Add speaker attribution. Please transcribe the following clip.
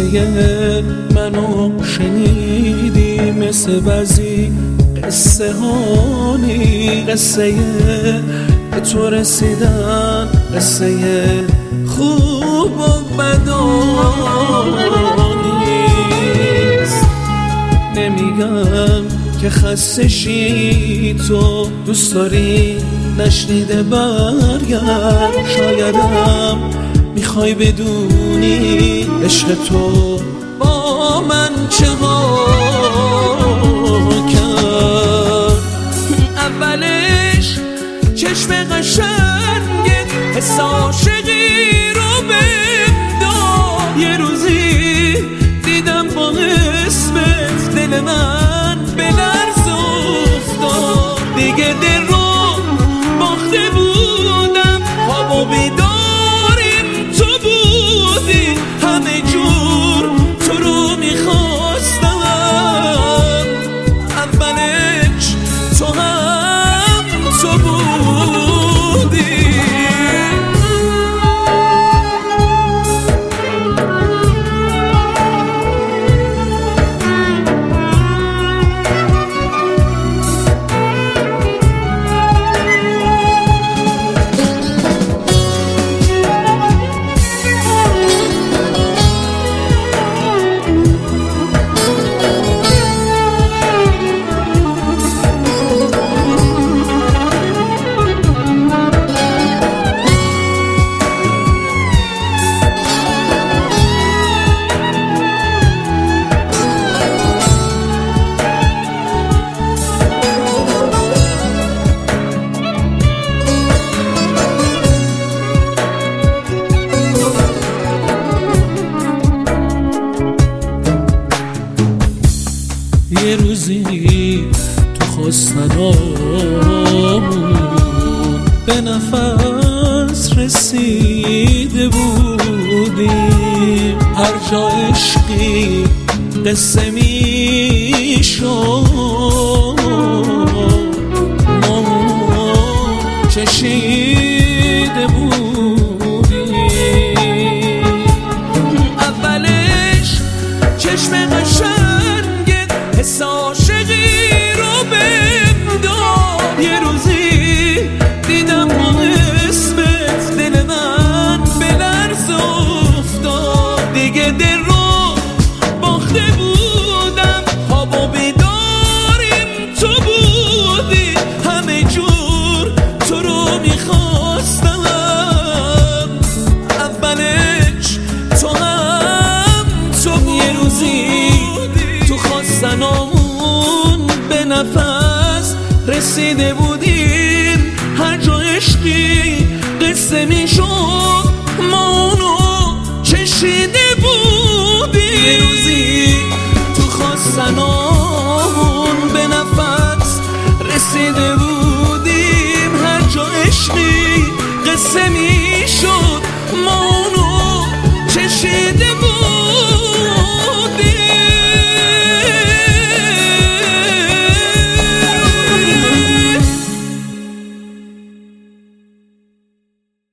Speaker 1: منو شنیدی مثل بعضی قصه هانی، قصه به تو رسیدن، قصه خوب و بدانیست. نمیگم که خسته شی، تو دوست داری نشنیده برگرد. شایدم میخوای بدونی عشق تو با من چه ها کرد. اولش چشم قشنگت حس عاشقی رو بهم داد. یه روزی دیدم با اسمت دل من به لرز افتاد. دیگه دل رو باخته بودم، خواب و بیداریم تو بودی. همه جور تو رو میخواستم، اولش تو هم تو بودی. یه روزی تو خواستنامون به نفس رسیده بودیم. هر جا عشقی قصه میشد ما چشیده بودیم. اولش چشم قشنگ حس عاشقی رو بهم داد. یه روزی دیدم با اسمت دل من به لرز افتاد. دیگه دل رو باخته بودم، خواب و بیداریم تو بودی. همه جور تو رو میخواستم، اولش تو هم تو بودی. یه روزی تو خواستنامون به نفس رسیده بودیم. هر جا عشقی قصه میشد ما اونو چشیده بودیم. یه روزی تو خواستنامون به نفس رسیده بودیم. هر جا عشقی قصه میشد ما